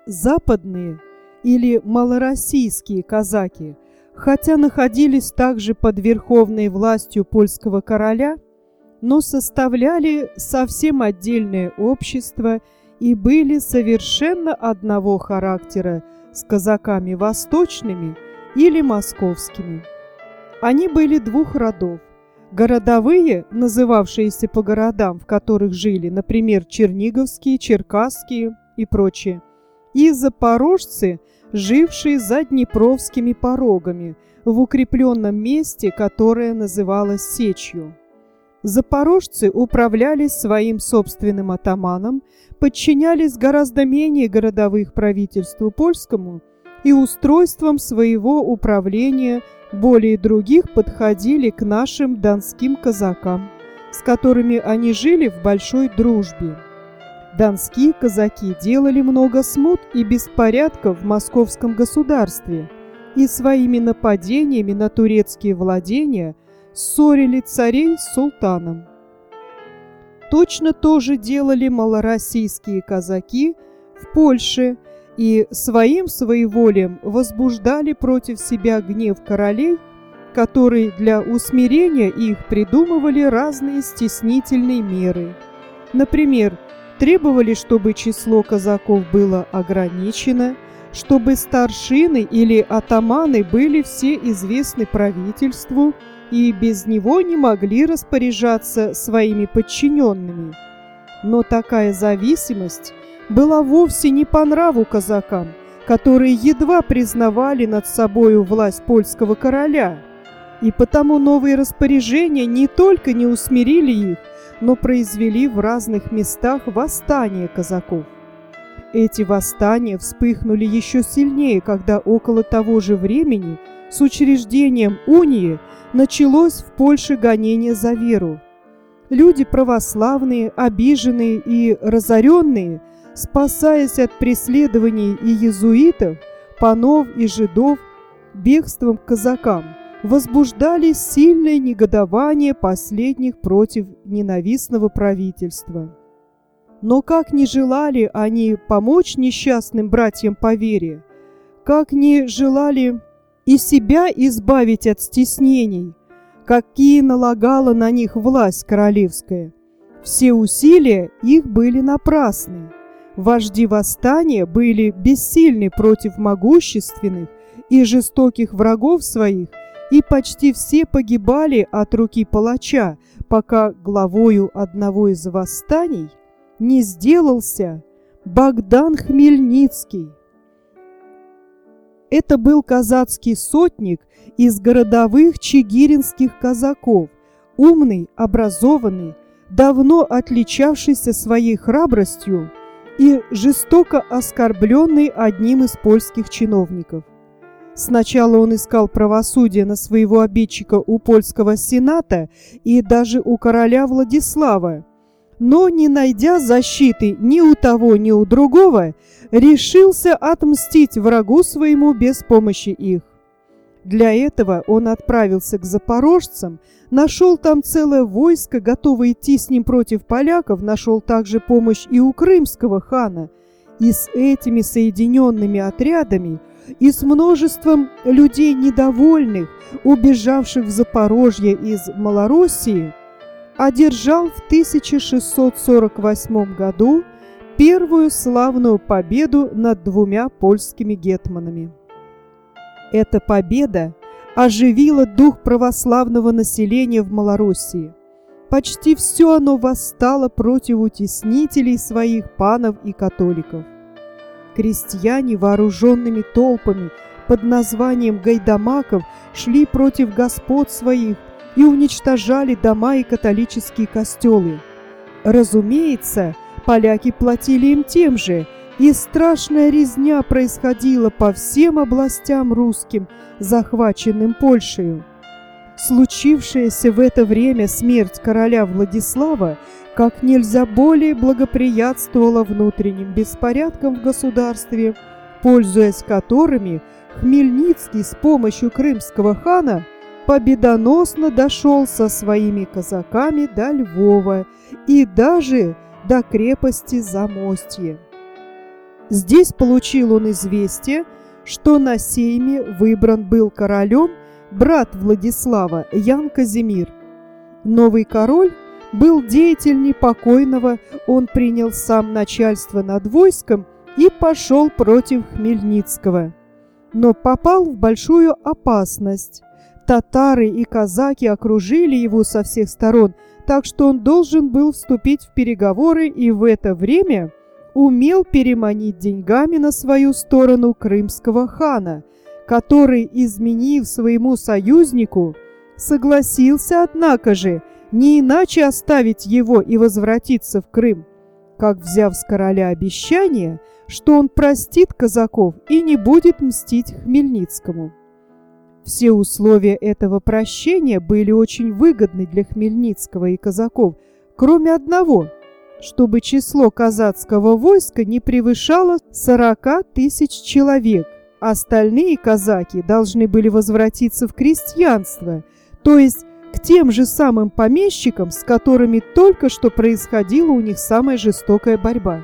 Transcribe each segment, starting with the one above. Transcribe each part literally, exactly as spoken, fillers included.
Западные или малороссийские казаки, хотя находились также под верховной властью польского короля, но составляли совсем отдельное общество и были совершенно одного характера с казаками восточными или московскими. Они были двух родов. Городовые, называвшиеся по городам, в которых жили, например, черниговские, черкасские и прочее, и запорожцы, жившие за Днепровскими порогами, в укрепленном месте, которое называлось Сечью. Запорожцы управлялись своим собственным атаманом, подчинялись гораздо менее городовых правительству польскому и устройством своего управления более других подходили к нашим донским казакам, с которыми они жили в большой дружбе. Донские казаки делали много смут и беспорядков в московском государстве и своими нападениями на турецкие владения ссорили царей с султаном. Точно то же делали малороссийские казаки в Польше и своим своеволием возбуждали против себя гнев королей, которые для усмирения их придумывали разные стеснительные меры. Например, требовали, чтобы число казаков было ограничено, чтобы старшины или атаманы были все известны правительству и без него не могли распоряжаться своими подчиненными. Но такая зависимость была вовсе не по нраву казакам, которые едва признавали над собою власть польского короля, и потому новые распоряжения не только не усмирили их, но произвели в разных местах восстания казаков. Эти восстания вспыхнули еще сильнее, когда около того же времени с учреждением унии началось в Польше гонение за веру. Люди православные, обиженные и разоренные, спасаясь от преследований и иезуитов, панов и жидов, бегством к казакам, возбуждали сильное негодование последних против ненавистного правительства. Но как не желали они помочь несчастным братьям по вере, как не желали и себя избавить от стеснений, какие налагала на них власть королевская, все усилия их были напрасны. Вожди восстания были бессильны против могущественных и жестоких врагов своих, и почти все погибали от руки палача, пока главою одного из восстаний не сделался Богдан Хмельницкий. Это был казацкий сотник из городовых чигиринских казаков, умный, образованный, давно отличавшийся своей храбростью и жестоко оскорбленный одним из польских чиновников. Сначала он искал правосудия на своего обидчика у польского сената и даже у короля Владислава, но, не найдя защиты ни у того, ни у другого, решился отмстить врагу своему без помощи их. Для этого он отправился к запорожцам, нашел там целое войско, готовое идти с ним против поляков, нашел также помощь и у крымского хана, и с этими соединенными отрядами и с множеством людей недовольных, убежавших в Запорожье из Малороссии, одержал в тысяча шестьсот сорок восьмом году первую славную победу над двумя польскими гетманами. Эта победа оживила дух православного населения в Малороссии. Почти все оно восстало против утеснителей своих панов и католиков. Крестьяне вооруженными толпами под названием гайдамаков шли против господ своих и уничтожали дома и католические костелы. Разумеется, поляки платили им тем же, и страшная резня происходила по всем областям русским, захваченным Польшею. Случившаяся в это время смерть короля Владислава как нельзя более благоприятствовала внутренним беспорядкам в государстве, пользуясь которыми Хмельницкий с помощью крымского хана победоносно дошел со своими казаками до Львова и даже до крепости Замостье. Здесь получил он известие, что на сейме выбран был королем брат Владислава, Ян Казимир. Новый король был деятельней покойного, он принял сам начальство над войском и пошел против Хмельницкого. Но попал в большую опасность. Татары и казаки окружили его со всех сторон, так что он должен был вступить в переговоры и в это время умел переманить деньгами на свою сторону крымского хана, который, изменив своему союзнику, согласился, однако же, не иначе оставить его и возвратиться в Крым, как взяв с короля обещание, что он простит казаков и не будет мстить Хмельницкому. Все условия этого прощения были очень выгодны для Хмельницкого и казаков, кроме одного, чтобы число казацкого войска не превышало сорока тысяч человек. Остальные казаки должны были возвратиться в крестьянство, то есть к тем же самым помещикам, с которыми только что происходила у них самая жестокая борьба.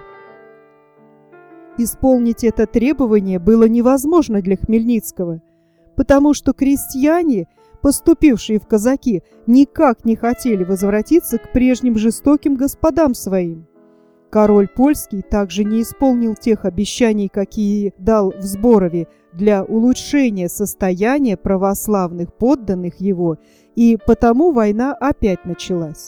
Исполнить это требование было невозможно для Хмельницкого, потому что крестьяне, поступившие в казаки, никак не хотели возвратиться к прежним жестоким господам своим. Король польский также не исполнил тех обещаний, какие дал в Зборове для улучшения состояния православных подданных его, и потому война опять началась.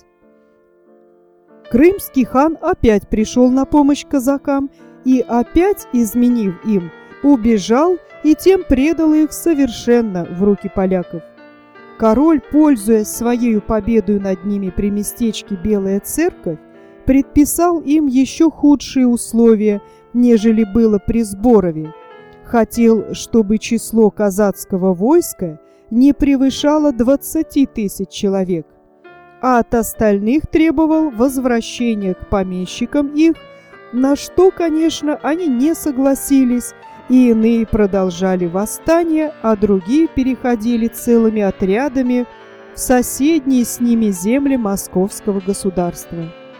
Крымский хан опять пришел на помощь казакам и, опять изменив им, убежал и тем предал их совершенно в руки поляков. Король, пользуясь своей победой над ними при местечке Белая Церковь, предписал им еще худшие условия, нежели было при Зборове. Хотел, чтобы число казацкого войска не превышало двадцати тысяч человек, а от остальных требовал возвращения к помещикам их, на что, конечно, они не согласились, и иные продолжали восстание, а другие переходили целыми отрядами в соседние с ними земли московского государства.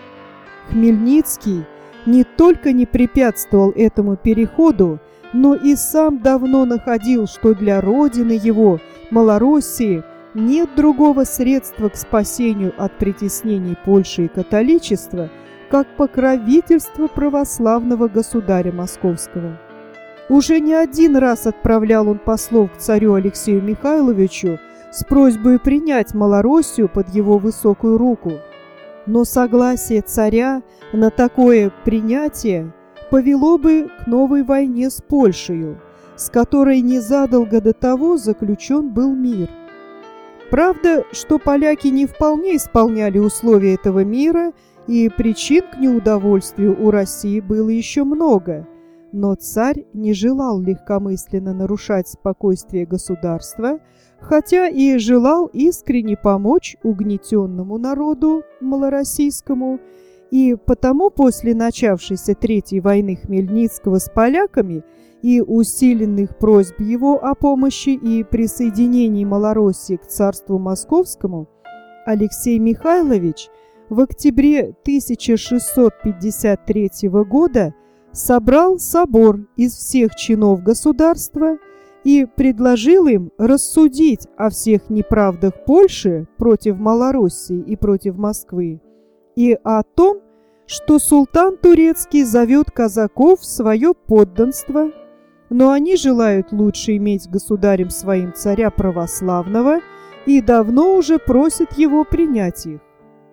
Хмельницкий не только не препятствовал этому переходу, но и сам давно находил, что для родины его, Малороссии, нет другого средства к спасению от притеснений Польши и католичества, как покровительство православного государя московского. Уже не один раз отправлял он послов к царю Алексею Михайловичу с просьбой принять Малороссию под его высокую руку. Но согласие царя на такое принятие повело бы к новой войне с Польшей, с которой незадолго до того заключен был мир. Правда, что поляки не вполне исполняли условия этого мира, и причин к неудовольствию у России было еще много, но царь не желал легкомысленно нарушать спокойствие государства, хотя и желал искренне помочь угнетенному народу малороссийскому, и потому после начавшейся Третьей войны Хмельницкого с поляками и усиленных просьб его о помощи и присоединении Малороссии к царству московскому, Алексей Михайлович в октябре тысяча шестьсот пятьдесят третьего года собрал собор из всех чинов государства и предложил им рассудить о всех неправдах Польши против Малороссии и против Москвы, и о том, что султан турецкий зовет казаков в свое подданство, но они желают лучше иметь государем своим царя православного и давно уже просят его принять их.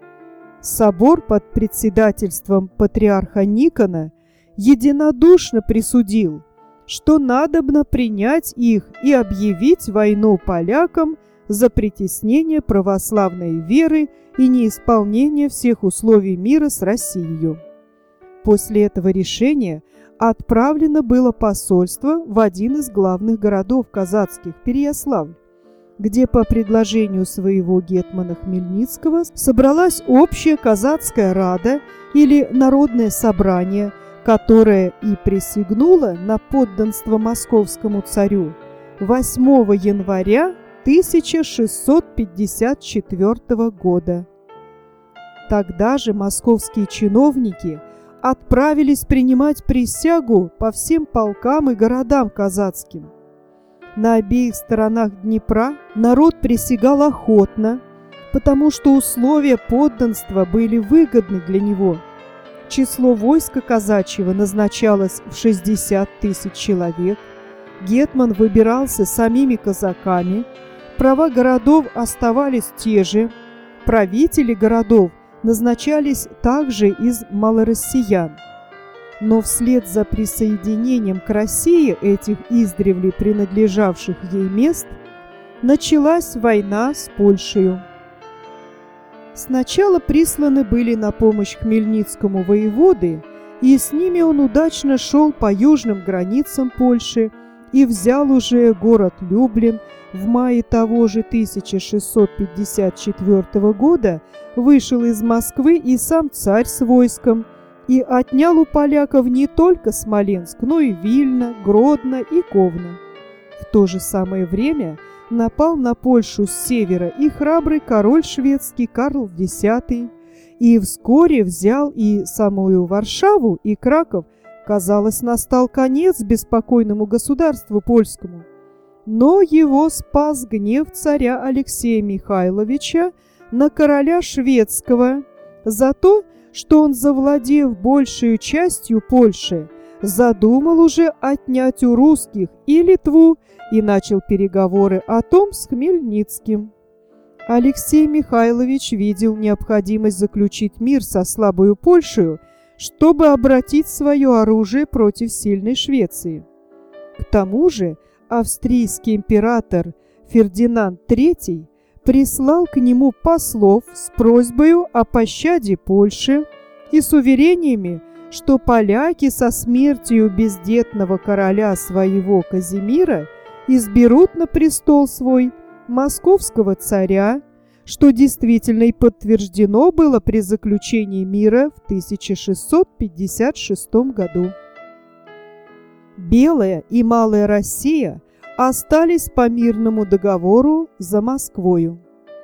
Собор под председательством патриарха Никона единодушно присудил, что надобно принять их и объявить войну полякам за притеснение православной веры и неисполнение всех условий мира с Россией. После этого решения отправлено было посольство в один из главных городов казацких, Переяславль, где по предложению своего гетмана Хмельницкого собралась общая казацкая рада или народное собрание, которое и присягнуло на подданство московскому царю восьмого января тысяча шестьсот пятьдесят четвёртого года. Тогда же московские чиновники отправились принимать присягу по всем полкам и городам казацким. На обеих сторонах Днепра народ присягал охотно, потому что условия подданства были выгодны для него. Число войска казачьего назначалось в шестьдесят тысяч человек, гетман выбирался самими казаками, права городов оставались те же, правители городов назначались также из малороссиян. Но вслед за присоединением к России этих издревле принадлежавших ей мест началась война с Польшей. Сначала присланы были на помощь Хмельницкому воеводы, и с ними он удачно шел по южным границам Польши и взял уже город Люблин. В мае того же тысяча шестьсот пятьдесят четвёртого года вышел из Москвы и сам царь с войском и отнял у поляков не только Смоленск, но и Вильно, Гродно и Ковно. В то же самое время напал на Польшу с севера и храбрый король шведский Карл Десятый, и вскоре взял и самую Варшаву, и Краков. Казалось, настал конец беспокойному государству польскому. Но его спас гнев царя Алексея Михайловича на короля шведского за то, что он, завладев большей частью Польши, задумал уже отнять у русских и Литву и начал переговоры о том с Хмельницким. Алексей Михайлович видел необходимость заключить мир со слабою Польшей, чтобы обратить свое оружие против сильной Швеции. К тому же австрийский император Фердинанд Третий прислал к нему послов с просьбой о пощаде Польши и с уверениями, что поляки со смертью бездетного короля своего Казимира изберут на престол свой московского царя, что действительно и подтверждено было при заключении мира в тысяча шестьсот пятьдесят шестом году. Белая и Малая Россия остались по мирному договору за Москвою.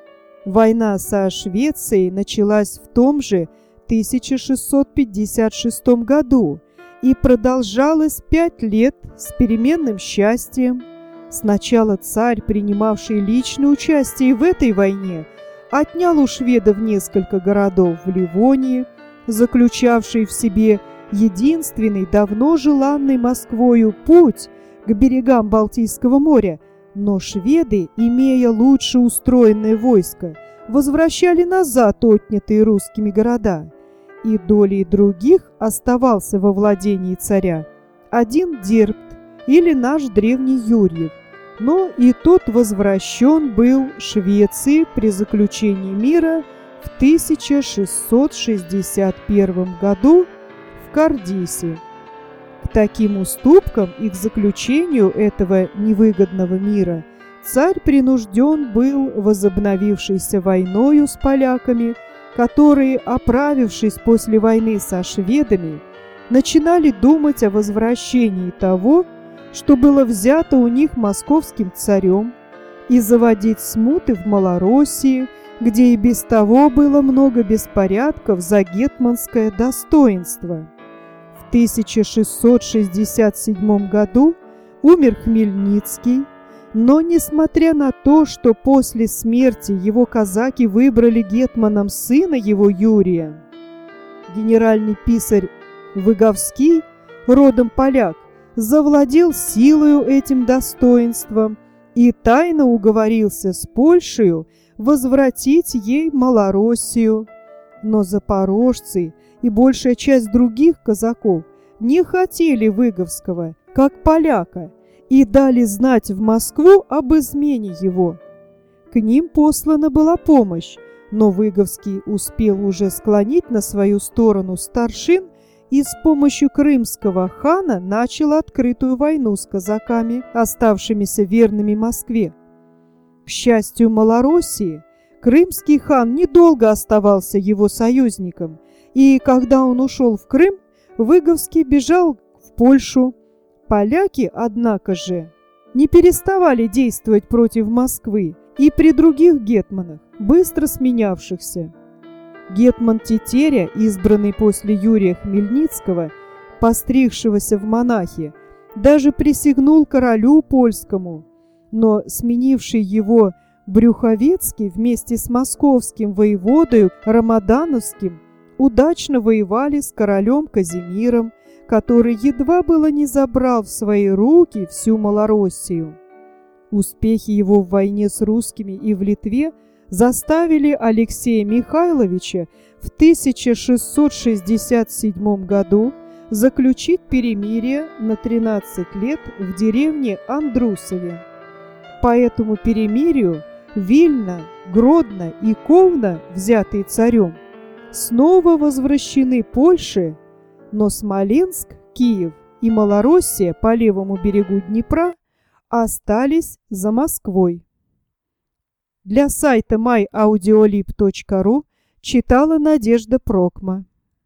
Война со Швецией началась в том же тысяча шестьсот пятьдесят шестом году и продолжалась пять лет с переменным счастьем. Сначала царь, принимавший личное участие в этой войне, отнял у шведов несколько городов в Ливонии, заключавший в себе единственный, давно желанный Москвою путь к берегам Балтийского моря, но шведы, имея лучше устроенное войско, возвращали назад отнятые русскими города, и долей других оставался во владении царя один Дербт или наш древний Юрьев, но и тот возвращен был Швеции при заключении мира в тысяча шестьсот шестьдесят первом году в Кардисе. К таким уступкам и к заключению этого невыгодного мира царь принужден был возобновившейся войною с поляками, которые, оправившись после войны со шведами, начинали думать о возвращении того, что было взято у них московским царем, и заводить смуты в Малороссии, где и без того было много беспорядков за гетманское достоинство. В тысяча шестьсот шестьдесят седьмом году умер Хмельницкий, но, несмотря на то, что после смерти его казаки выбрали гетманом сына его Юрия, генеральный писарь Выговский, родом поляк, завладел силою этим достоинством и тайно уговорился с Польшей возвратить ей Малороссию. Но запорожцы и большая часть других казаков не хотели Выговского, как поляка, и дали знать в Москву об измене его. К ним послана была помощь, но Выговский успел уже склонить на свою сторону старшин и с помощью крымского хана начал открытую войну с казаками, оставшимися верными Москве. К счастью Малороссии, крымский хан недолго оставался его союзником, и когда он ушел в Крым, Выговский бежал в Польшу. Поляки, однако же, не переставали действовать против Москвы и при других гетманах, быстро сменявшихся. Гетман Тетеря, избранный после Юрия Хмельницкого, постригшегося в монахи, даже присягнул королю польскому, но сменивший его Брюховецкий вместе с московским воеводою Рамадановским удачно воевали с королем Казимиром, который едва было не забрал в свои руки всю Малороссию. Успехи его в войне с русскими и в Литве заставили Алексея Михайловича в тысяча шестьсот шестьдесят седьмом году заключить перемирие на тринадцать лет в деревне Андрусове. По этому перемирию Вильна, Гродно и Ковна, взятые царем, снова возвращены Польше, но Смоленск, Киев и Малороссия по левому берегу Днепра остались за Москвой. Для сайта май аудиолиб точка ру читала Надежда Прокма.